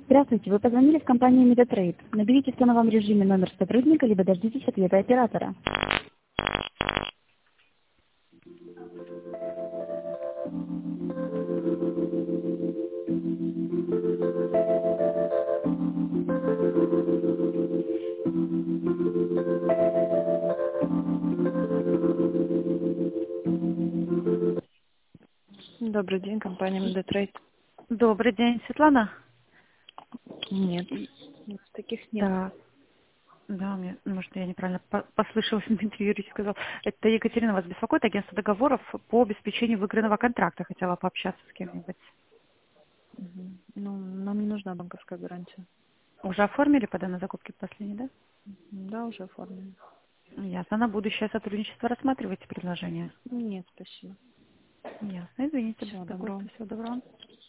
Здравствуйте, вы позвонили в компанию Медатрейд. Наберите в тоновом режиме номер сотрудника, либо дождитесь ответа оператора. Добрый день, компания Медатрейд. Добрый день, Светлана. Нет, нет, таких нет. Да, да, может, я неправильно послышалась, Дмитрий Юрьевич сказал. Это Екатерина вас беспокоит, агентство договоров по обеспечению выигранного контракта. Хотела пообщаться с кем-нибудь. Ну, нам не нужна банковская гарантия. Уже оформили по данной закупке последней, да? Да, уже оформлено. Ясно. На будущее сотрудничество рассматриваете предложение? Нет, спасибо. Ясно. Извините, Всего доброго. беспокойство. Всего доброго.